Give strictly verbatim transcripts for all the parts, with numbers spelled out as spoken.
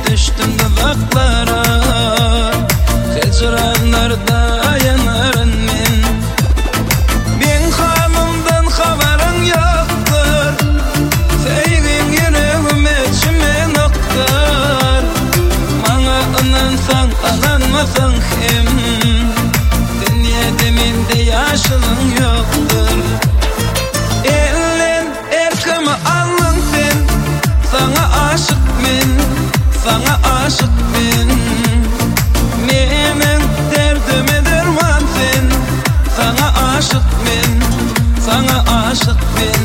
düştüm dudaklara, hicranlarda yanarım men. Ben hanımdan haberin yoktur, seygin yüreğime çimen oktur. Bana inansan inanmasan hem, dünyada mende yaşılın yoktur. Ellen erkimi alın sen, sana aşık men, sana aşık men. Menin derdime derman sen, sana aşık men, sana aşık men.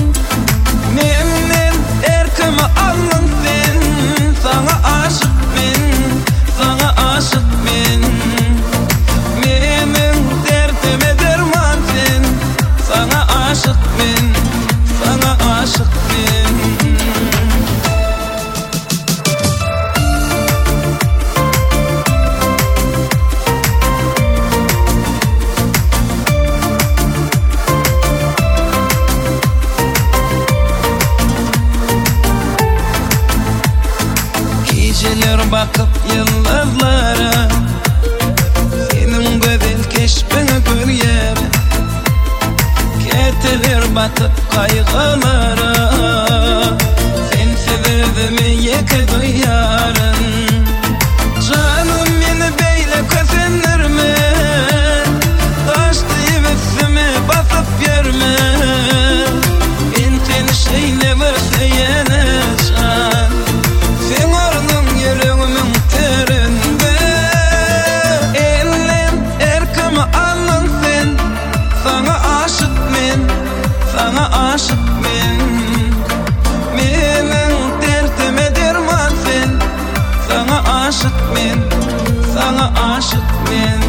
Menin erkimi alın sen, sana aşık men, sana aşık men. Menin derdime derman sen, sana aşık men, sana aşık men. Geceler bakıp yıldızlara, senin güzel keşfini görüyorum. Geceler batıp kaygılara, sen sebebimi yeke duyarım. Canım beni beyle kösenirme, taştı üstüme basıp yerme. Ben seni şeyle verseyeneceğim, sen ornun yüreğimin terinde. Ellen erkimi alın sen, sana aşık men, sana aşık men. Menin derdime derman sen, sana aşık men, sana aşık men.